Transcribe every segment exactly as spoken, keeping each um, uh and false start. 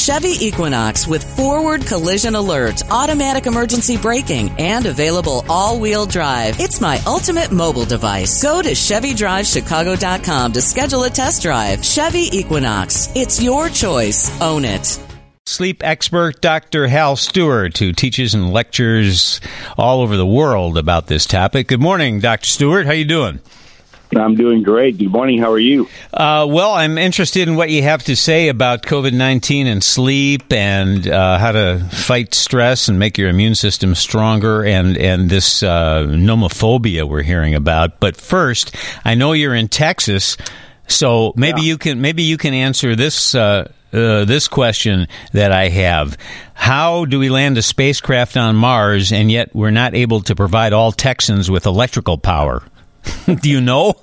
Chevy Equinox with forward collision alert, automatic emergency braking, and available all-wheel drive. It's my ultimate mobile device. Go to Chevy Drive Chicago dot com to schedule a test drive. Chevy Equinox. It's your choice. Own it. Sleep expert Doctor Hal Stewart, who teaches and lectures all over the world about this topic. Good morning, Doctor Stewart. How you doing? I'm doing great. Good morning. How are you? Uh, well, I'm interested in what you have to say about COVID nineteen and sleep and uh, how to fight stress and make your immune system stronger and, and this uh, nomophobia we're hearing about. But first, I know you're in Texas, so maybe yeah. you can maybe you can answer this uh, uh, this question that I have. How do we land a spacecraft on Mars and yet we're not able to provide all Texans with electrical power? Do you know?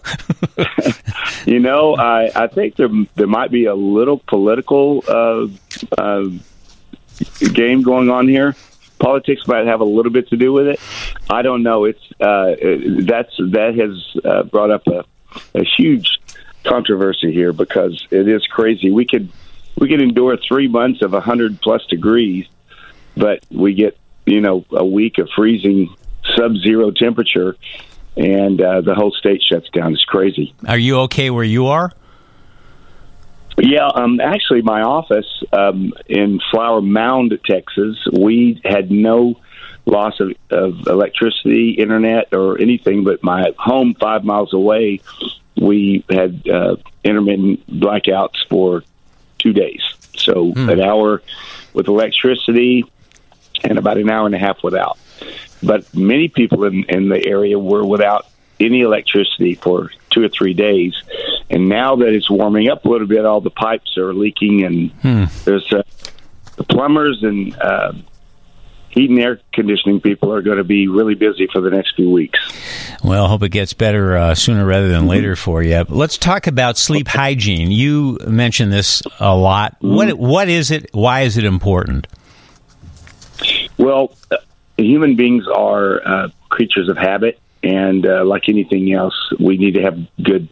you know, I, I think there there might be a little political uh, uh, game going on here. Politics might have a little bit to do with it. I don't know. It's uh, that's that has uh, brought up a, a huge controversy here because it is crazy. We could we could endure three months of a hundred plus degrees, but we get you know a week of freezing sub-zero temperature. And uh, the whole state shuts down. It's crazy. Are you okay where you are? Yeah, um, actually, my office um, in Flower Mound, Texas, we had no loss of, of electricity, internet, or anything. But my home five miles away, we had uh, intermittent blackouts for two days. So hmm. an hour with electricity and about an hour and a half without. But many people in, in the area were without any electricity for two or three days. And now that it's warming up a little bit, all the pipes are leaking, and hmm. there's uh, the plumbers and uh, heat and air conditioning people are going to be really busy for the next few weeks. Well, I hope it gets better uh, sooner rather than mm-hmm. later for you. But let's talk about sleep hygiene. You mentioned this a lot. Mm-hmm. What What is it? Why is it important? Well, uh, human beings are uh, creatures of habit, and uh, like anything else, we need to have good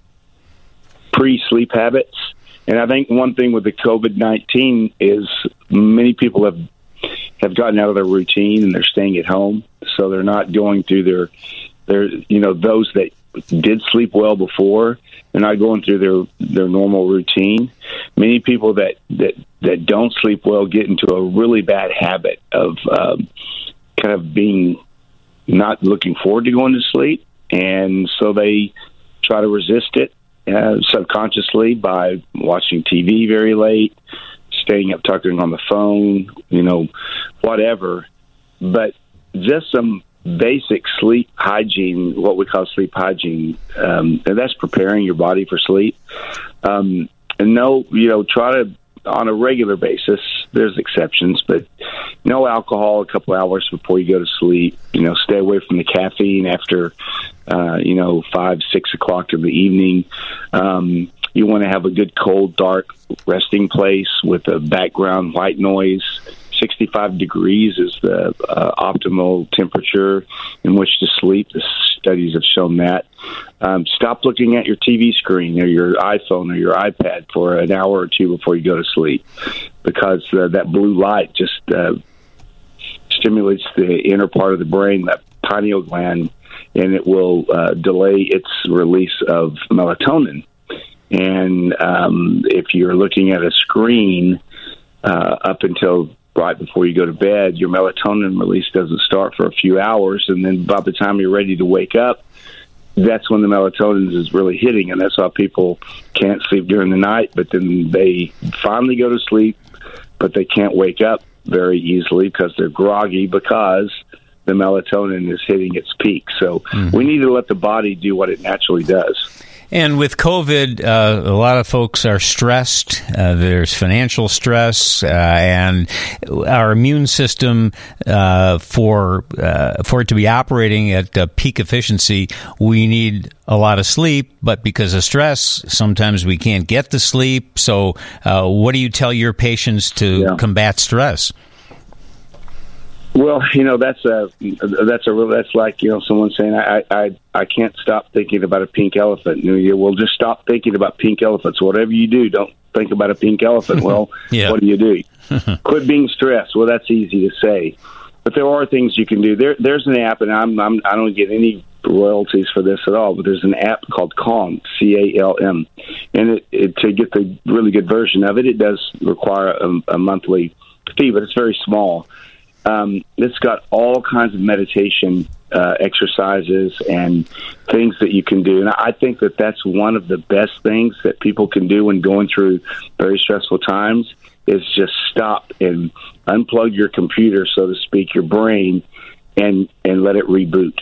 pre-sleep habits. And I think one thing with the COVID nineteen is many people have have gotten out of their routine and they're staying at home, so they're not going through their their you know those that did sleep well before. They're not going through their their normal routine. Many people that that that don't sleep well get into a really bad habit of um, kind of being not looking forward to going to sleep, and so they try to resist it uh, subconsciously by watching T V very late, staying up talking on the phone, you know, whatever. But just some basic sleep hygiene, what we call sleep hygiene, um, and that's preparing your body for sleep. Um, and no, you know, try to, on a regular basis, there's exceptions, but no alcohol a couple hours before you go to sleep. You know, stay away from the caffeine after, uh, you know, five, six o'clock in the evening. Um, you want to have a good, cold, dark resting place with a background white noise. sixty-five degrees is the uh, optimal temperature in which to sleep. The studies have shown that. Um, stop looking at your T V screen or your iPhone or your iPad for an hour or two before you go to sleep, because uh, that blue light just uh, stimulates the inner part of the brain, that pineal gland, and it will uh, delay its release of melatonin. And um, if you're looking at a screen uh, up until right before you go to bed, your melatonin release doesn't start for a few hours, and then by the time you're ready to wake up, that's when the melatonin is really hitting, and that's why people can't sleep during the night, but then they finally go to sleep, but they can't wake up very easily because they're groggy because the melatonin is hitting its peak. So mm-hmm. we need to let the body do what it naturally does. And with COVID, uh, a lot of folks are stressed. Uh, there's financial stress, uh, and our immune system, uh, for uh, for it to be operating at uh, peak efficiency, we need a lot of sleep. But because of stress, sometimes we can't get the sleep. So, uh, what do you tell your patients to yeah. combat stress? Well, you know, that's a that's a real that's like, you know, someone saying I I I can't stop thinking about a pink elephant. You know, you will just stop thinking about pink elephants. Whatever you do, don't think about a pink elephant. Well, yeah. What do you do? Quit being stressed. Well, that's easy to say, but there are things you can do. There there's an app, and I'm, I'm I don't get any royalties for this at all, but there's an app called Calm, C A L M, and it, it, to get the really good version of it, it does require a, a monthly fee, but it's very small. Um, it's got all kinds of meditation uh, exercises and things that you can do. And I think that that's one of the best things that people can do when going through very stressful times is just stop and unplug your computer, so to speak, your brain, and, and let it reboot.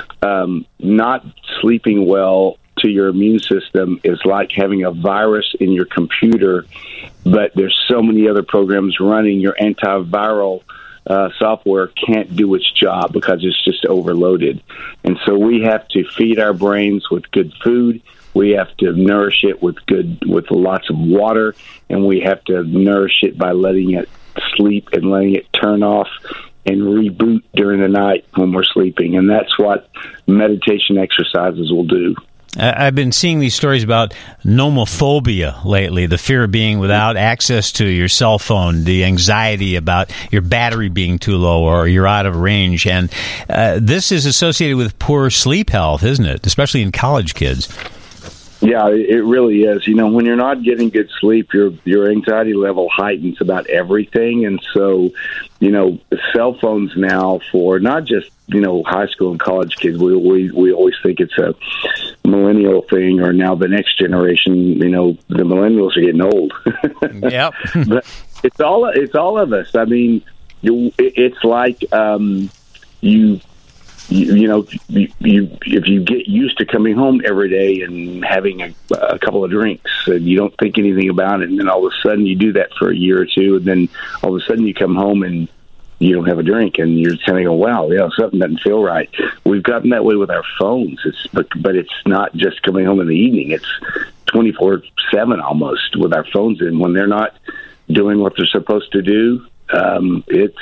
Um, not sleeping well to your immune system is like having a virus in your computer, but there's so many other programs running. Your antiviral Uh, software can't do its job because it's just overloaded. And so we have to feed our brains with good food. We have to nourish it with good, with lots of water, and we have to nourish it by letting it sleep and letting it turn off and reboot during the night when we're sleeping. And that's what meditation exercises will do. I've been seeing these stories about nomophobia lately, the fear of being without access to your cell phone, the anxiety about your battery being too low or you're out of range. And uh, this is associated with poor sleep health, isn't it? Especially in college kids. Yeah, it really is. You know, when you're not getting good sleep, your your anxiety level heightens about everything. And so, you know, cell phones now for not just, you know, high school and college kids, we we, we always think it's a millennial thing, or now the next generation, you know, the millennials are getting old. Yep. But it's all, it's all of us. I mean, you, it's like um, you... You, you know, you, you, if you get used to coming home every day and having a, a couple of drinks, and you don't think anything about it, and then all of a sudden you do that for a year or two, and then all of a sudden you come home and you don't have a drink, and you're kind of going, wow, yeah, something doesn't feel right. We've gotten that way with our phones, it's but, but it's not just coming home in the evening. It's twenty-four seven almost with our phones, and when they're not doing what they're supposed to do, um, it's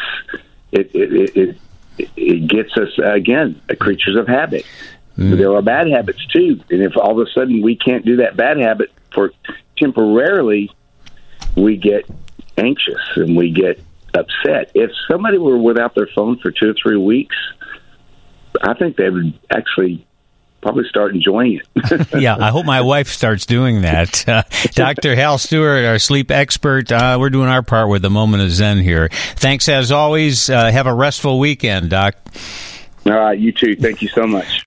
it it, it, it it gets us, uh, again, creatures of habit. Mm. There are bad habits, too. And if all of a sudden we can't do that bad habit for temporarily, we get anxious and we get upset. If somebody were without their phone for two or three weeks, I think they would actually probably start enjoying it. Yeah, I hope my wife starts doing that. Uh, Doctor Hal Stewart, our sleep expert, uh, we're doing our part with a moment of Zen here. Thanks as always. Uh, have a restful weekend, Doc. All right, you too. Thank you so much.